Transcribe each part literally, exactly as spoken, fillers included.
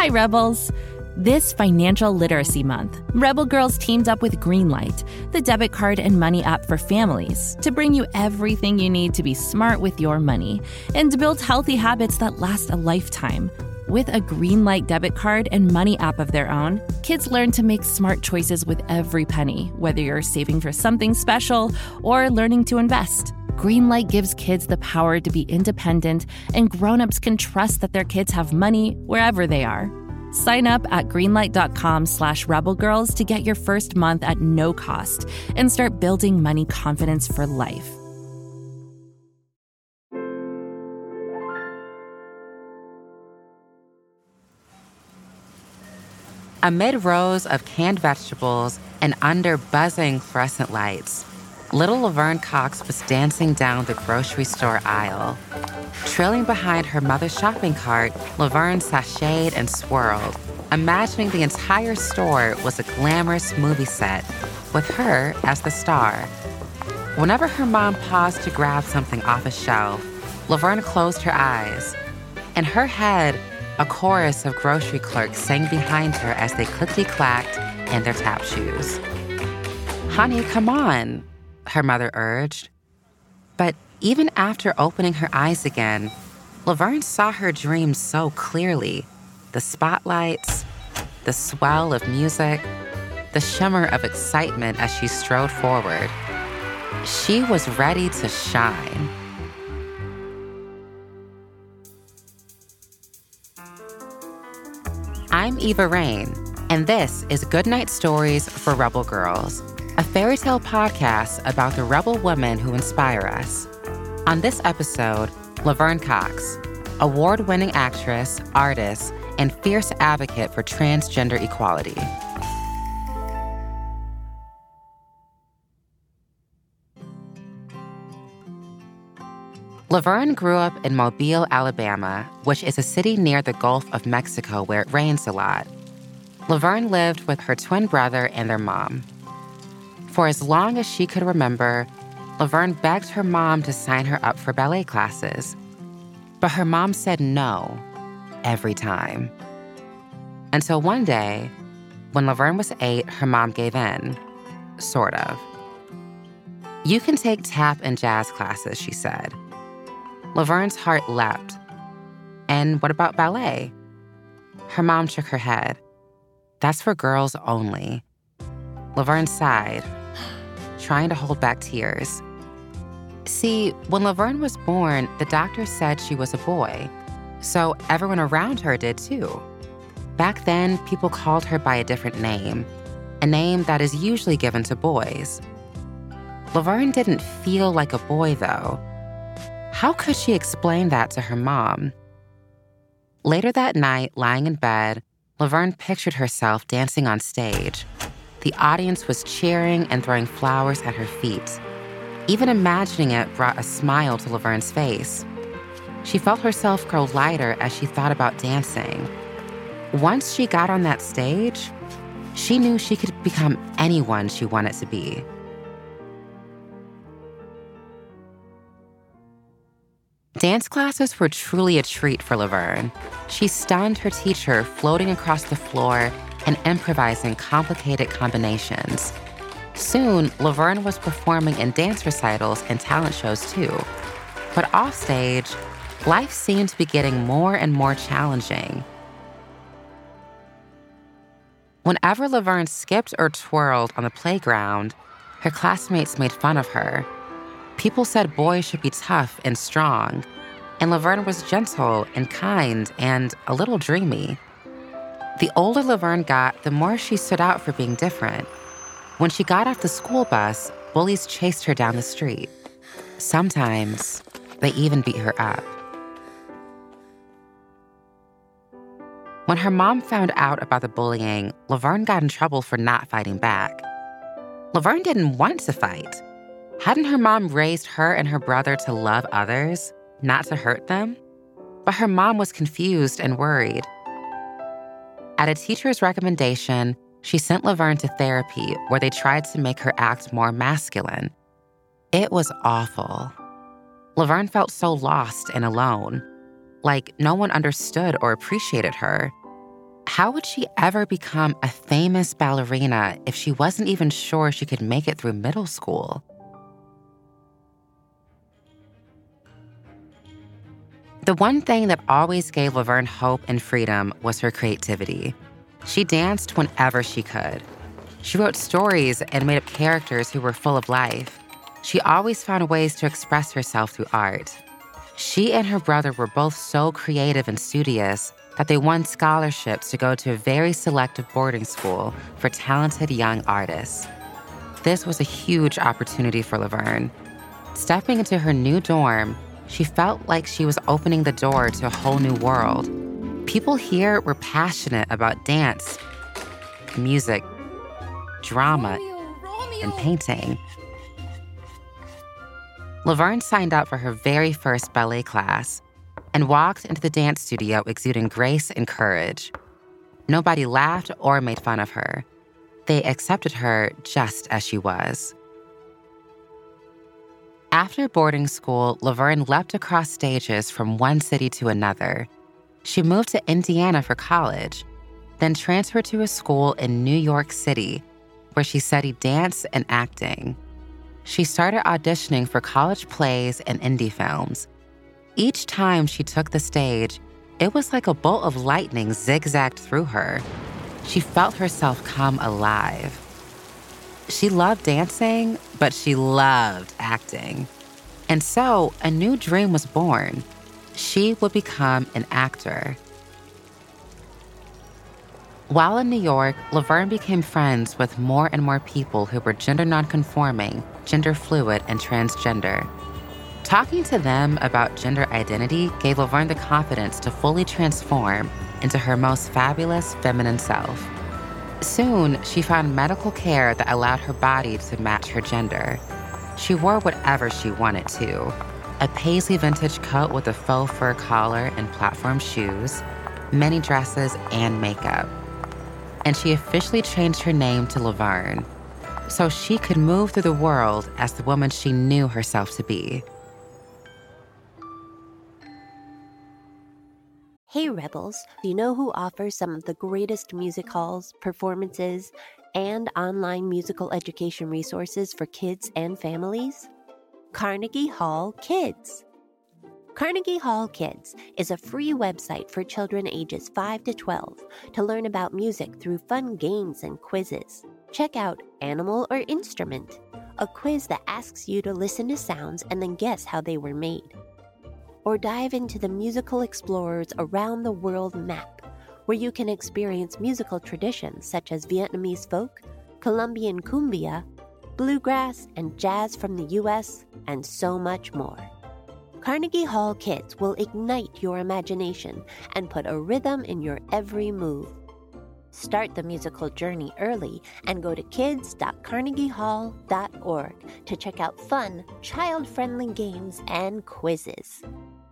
Hi, Rebels. This Financial Literacy Month, Rebel Girls teamed up with Greenlight, the debit card and money app for families, to bring you everything you need to be smart with your money and to build healthy habits that last a lifetime. With a Greenlight debit card and money app of their own, kids learn to make smart choices with every penny, whether you're saving for something special or learning to invest. Greenlight gives kids the power to be independent, and grown-ups can trust that their kids have money wherever they are. Sign up at greenlight.com slash rebelgirls to get your first month at no cost and start building money confidence for life. Amid rows of canned vegetables and under buzzing fluorescent lights, little Laverne Cox was dancing down the grocery store aisle. Trailing behind her mother's shopping cart, Laverne sashayed and swirled, imagining the entire store was a glamorous movie set, with her as the star. Whenever her mom paused to grab something off a shelf, Laverne closed her eyes. In her head, a chorus of grocery clerks sang behind her as they clickety-clacked in their tap shoes. "Honey, come on," her mother urged. But even after opening her eyes again, Laverne saw her dreams so clearly. The spotlights, the swell of music, the shimmer of excitement as she strode forward. She was ready to shine. I'm Eva Rain, and this is Goodnight Stories for Rebel Girls, a fairy tale podcast about the rebel women who inspire us. On this episode, Laverne Cox, award-winning actress, artist, and fierce advocate for transgender equality. Laverne grew up in Mobile, Alabama, which is a city near the Gulf of Mexico where it rains a lot. Laverne lived with her twin brother and their mom. For as long as she could remember, Laverne begged her mom to sign her up for ballet classes. But her mom said no every time. Until one day, when Laverne was eight, her mom gave in. Sort of. "You can take tap and jazz classes," she said. Laverne's heart leapt. "And what about ballet?" Her mom shook her head. "That's for girls only." Laverne sighed, trying to hold back tears. See, when Laverne was born, the doctor said she was a boy, so everyone around her did too. Back then, people called her by a different name, a name that is usually given to boys. Laverne didn't feel like a boy, though. How could she explain that to her mom? Later that night, lying in bed, Laverne pictured herself dancing on stage. The audience was cheering and throwing flowers at her feet. Even imagining it brought a smile to Laverne's face. She felt herself grow lighter as she thought about dancing. Once she got on that stage, she knew she could become anyone she wanted to be. Dance classes were truly a treat for Laverne. She stunned her teacher, floating across the floor and improvising complicated combinations. Soon, Laverne was performing in dance recitals and talent shows too. But offstage, life seemed to be getting more and more challenging. Whenever Laverne skipped or twirled on the playground, her classmates made fun of her. People said boys should be tough and strong, and Laverne was gentle and kind and a little dreamy. The older Laverne got, the more she stood out for being different. When she got off the school bus, bullies chased her down the street. Sometimes, they even beat her up. When her mom found out about the bullying, Laverne got in trouble for not fighting back. Laverne didn't want to fight. Hadn't her mom raised her and her brother to love others, not to hurt them? But her mom was confused and worried. At a teacher's recommendation, she sent Laverne to therapy where they tried to make her act more masculine. It was awful. Laverne felt so lost and alone, like no one understood or appreciated her. How would she ever become a famous ballerina if she wasn't even sure she could make it through middle school? The one thing that always gave Laverne hope and freedom was her creativity. She danced whenever she could. She wrote stories and made up characters who were full of life. She always found ways to express herself through art. She and her brother were both so creative and studious that they won scholarships to go to a very selective boarding school for talented young artists. This was a huge opportunity for Laverne. Stepping into her new dorm, she felt like she was opening the door to a whole new world. People here were passionate about dance, music, drama, Romeo, Romeo. and painting. Laverne signed up for her very first ballet class and walked into the dance studio exuding grace and courage. Nobody laughed or made fun of her. They accepted her just as she was. After boarding school, Laverne leapt across stages from one city to another. She moved to Indiana for college, then transferred to a school in New York City, where she studied dance and acting. She started auditioning for college plays and indie films. Each time she took the stage, it was like a bolt of lightning zigzagged through her. She felt herself come alive. She loved dancing, but she loved acting. And so a new dream was born. She would become an actor. While in New York, Laverne became friends with more and more people who were gender nonconforming, gender fluid, and transgender. Talking to them about gender identity gave Laverne the confidence to fully transform into her most fabulous feminine self. Soon, she found medical care that allowed her body to match her gender. She wore whatever she wanted to. A paisley vintage coat with a faux fur collar and platform shoes, many dresses, and makeup. And she officially changed her name to Laverne, so she could move through the world as the woman she knew herself to be. Hey Rebels, do you know who offers some of the greatest music halls, performances, and online musical education resources for kids and families? Carnegie Hall Kids. Carnegie Hall Kids is a free website for children ages five to twelve to learn about music through fun games and quizzes. Check out Animal or Instrument, a quiz that asks you to listen to sounds and then guess how they were made. Or dive into the Musical Explorers Around the World map, where you can experience musical traditions such as Vietnamese folk, Colombian cumbia, bluegrass, and jazz from the U S, and so much more. Carnegie Hall Kids will ignite your imagination and put a rhythm in your every move. Start the musical journey early and go to kids dot carnegie hall dot org to check out fun, child-friendly games and quizzes.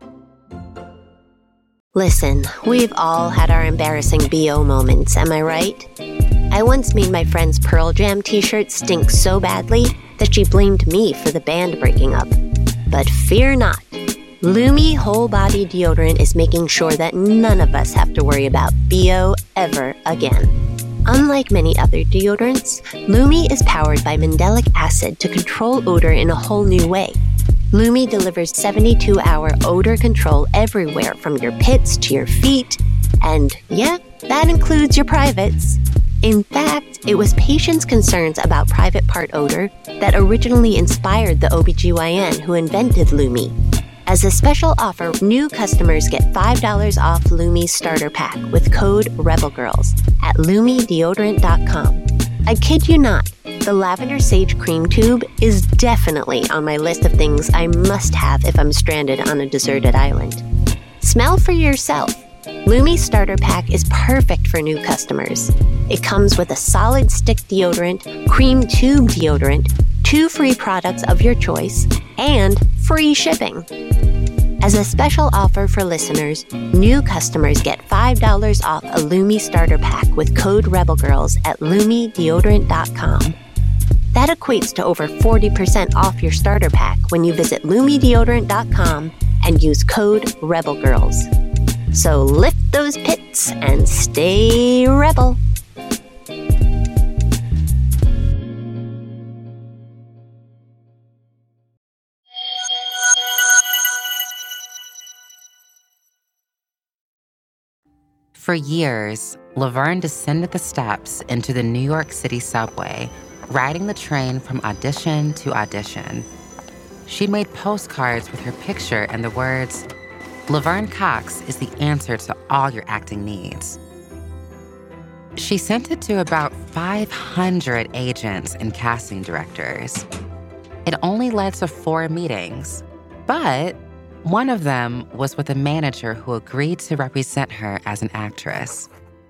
Listen, we've all had our embarrassing B O moments, am I right? I once made my friend's Pearl Jam t-shirt stink so badly that she blamed me for the band breaking up. But fear not. Lumi Whole Body Deodorant is making sure that none of us have to worry about B O ever again. Unlike many other deodorants, Lumi is powered by mandelic acid to control odor in a whole new way. Lumi delivers seventy-two hour odor control everywhere from your pits to your feet, and yeah, that includes your privates. In fact, it was patients' concerns about private part odor that originally inspired the O B G Y N who invented Lumi. As a special offer, new customers get five dollars off Lumi's starter pack with code REBELGIRLS at lumi deodorant dot com. I kid you not, the Lavender Sage Cream Tube is definitely on my list of things I must have if I'm stranded on a deserted island. Smell for yourself. Lumi's starter pack is perfect for new customers. It comes with a solid stick deodorant, cream tube deodorant, two free products of your choice, and free shipping. As a special offer for listeners, new customers get five dollars off a Lumi starter pack with code REBELGIRLS at lumi deodorant dot com. That equates to over forty percent off your starter pack when you visit lumi deodorant dot com and use code REBELGIRLS. So lift those pits and stay rebel. For years, Laverne descended the steps into the New York City subway, riding the train from audition to audition. She made postcards with her picture and the words, "Laverne Cox is the answer to all your acting needs." She sent it to about five hundred agents and casting directors. It only led to four meetings, but one of them was with a manager who agreed to represent her as an actress.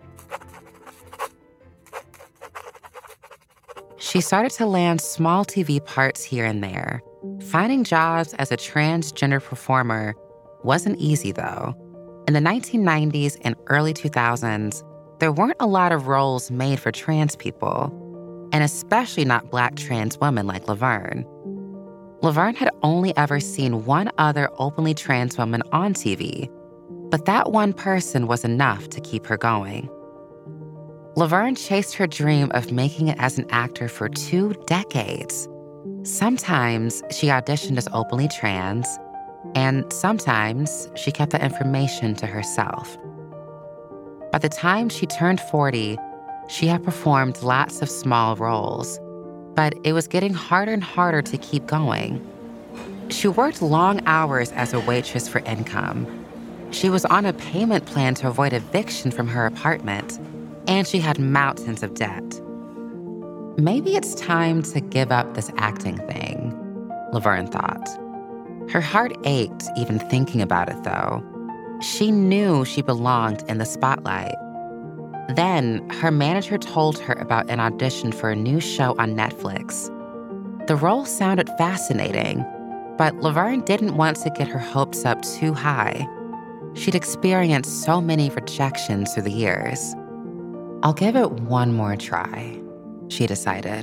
She started to land small T V parts here and there. Finding jobs as a transgender performer wasn't easy, though. In the nineteen nineties and early two thousands, there weren't a lot of roles made for trans people, and especially not Black trans women like Laverne. Laverne had only ever seen one other openly trans woman on T V, but that one person was enough to keep her going. Laverne chased her dream of making it as an actor for two decades. Sometimes she auditioned as openly trans, and sometimes she kept the information to herself. By the time she turned forty, she had performed lots of small roles, but it was getting harder and harder to keep going. She worked long hours as a waitress for income. She was on a payment plan to avoid eviction from her apartment, and she had mountains of debt. Maybe it's time to give up this acting thing, Laverne thought. Her heart ached even thinking about it, though. She knew she belonged in the spotlight. Then, her manager told her about an audition for a new show on Netflix. The role sounded fascinating, but Laverne didn't want to get her hopes up too high. She'd experienced so many rejections through the years. "I'll give it one more try," she decided.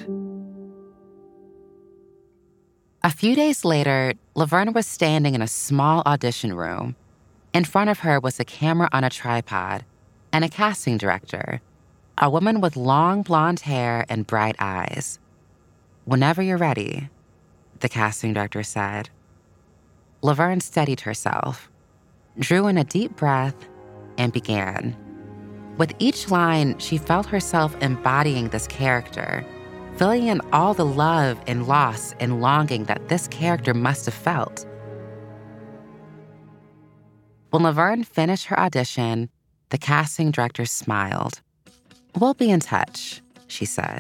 A few days later, Laverne was standing in a small audition room. In front of her was a camera on a tripod and a casting director, a woman with long blonde hair and bright eyes. "Whenever you're ready," the casting director said. Laverne steadied herself, drew in a deep breath, and began. With each line, she felt herself embodying this character, filling in all the love and loss and longing that this character must have felt. When Laverne finished her audition, the casting director smiled. "We'll be in touch," she said.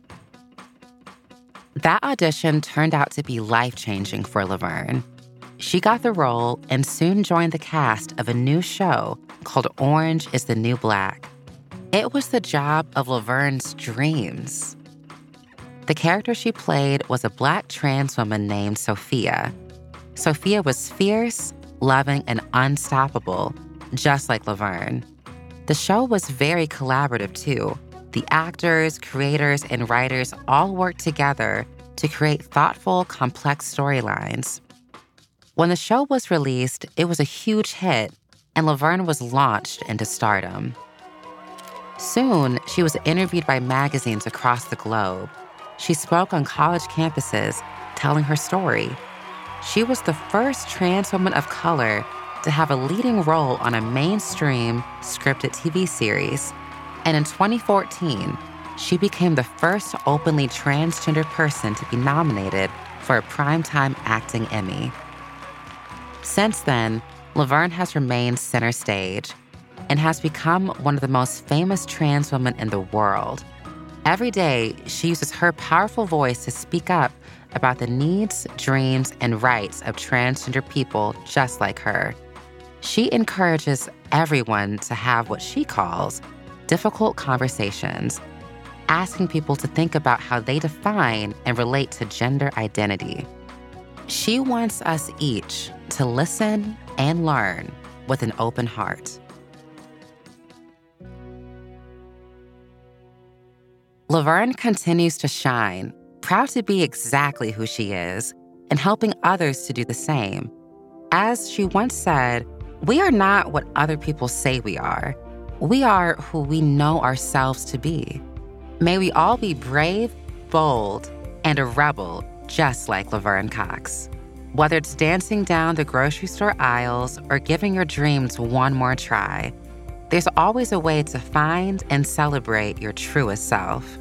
That audition turned out to be life-changing for Laverne. She got the role and soon joined the cast of a new show called Orange is the New Black. It was the job of Laverne's dreams. The character she played was a Black trans woman named Sophia. Sophia was fierce, loving, and unstoppable, just like Laverne. The show was very collaborative, too. The actors, creators, and writers all worked together to create thoughtful, complex storylines. When the show was released, it was a huge hit, and Laverne was launched into stardom. Soon, she was interviewed by magazines across the globe. She spoke on college campuses, telling her story. She was the first trans woman of color to have a leading role on a mainstream scripted T V series. And in twenty fourteen, she became the first openly transgender person to be nominated for a Primetime Acting Emmy. Since then, Laverne has remained center stage and has become one of the most famous trans women in the world. Every day, she uses her powerful voice to speak up about the needs, dreams, and rights of transgender people just like her. She encourages everyone to have what she calls difficult conversations, asking people to think about how they define and relate to gender identity. She wants us each to listen and learn with an open heart. Laverne continues to shine, proud to be exactly who she is, and helping others to do the same. As she once said, We are not what other people say we are. We are who we know ourselves to be. May we all be brave, bold, and a rebel just like Laverne Cox. Whether it's dancing down the grocery store aisles or giving your dreams one more try, there's always a way to find and celebrate your truest self.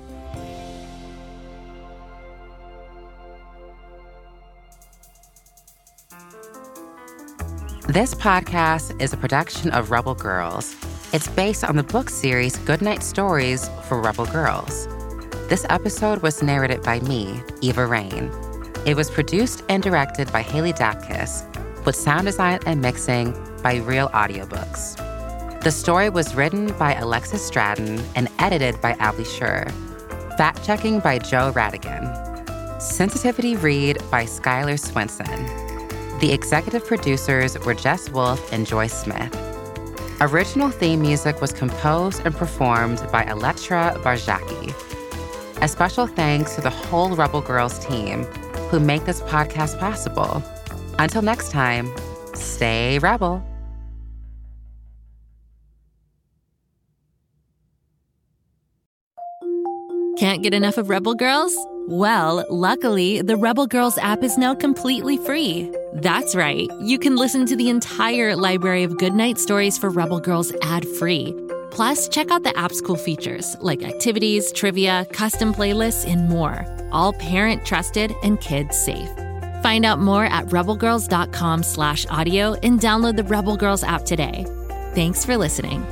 This podcast is a production of Rebel Girls. It's based on the book series Goodnight Stories for Rebel Girls. This episode was narrated by me, Eva Rain. It was produced and directed by Haley Dapkus, with sound design and mixing by Real Audiobooks. The story was written by Alexis Stratton and edited by Abby Sher. Fact-checking by Joe Radigan. Sensitivity read by Skylar Swinson. The executive producers were Jess Wolfe and Joyce Smith. Original theme music was composed and performed by Elettra Barjaki. A special thanks to the whole Rebel Girls team who make this podcast possible. Until next time, stay Rebel. Can't get enough of Rebel Girls? Well, luckily, the Rebel Girls app is now completely free. That's right. You can listen to the entire library of Goodnight Stories for Rebel Girls ad-free. Plus, check out the app's cool features like activities, trivia, custom playlists, and more. All parent-trusted and kids-safe. Find out more at rebelgirls.com slash audio and download the Rebel Girls app today. Thanks for listening.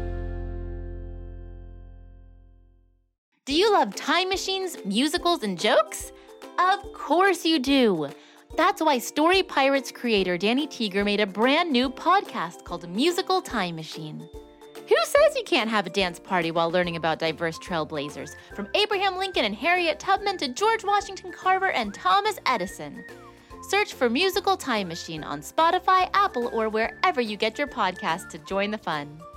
Do you love time machines, musicals, and jokes? Of course you do. That's why Story Pirates creator Danny Teeger made a brand new podcast called Musical Time Machine. Who says you can't have a dance party while learning about diverse trailblazers, from Abraham Lincoln and Harriet Tubman to George Washington Carver and Thomas Edison? Search for Musical Time Machine on Spotify, Apple, or wherever you get your podcasts to join the fun.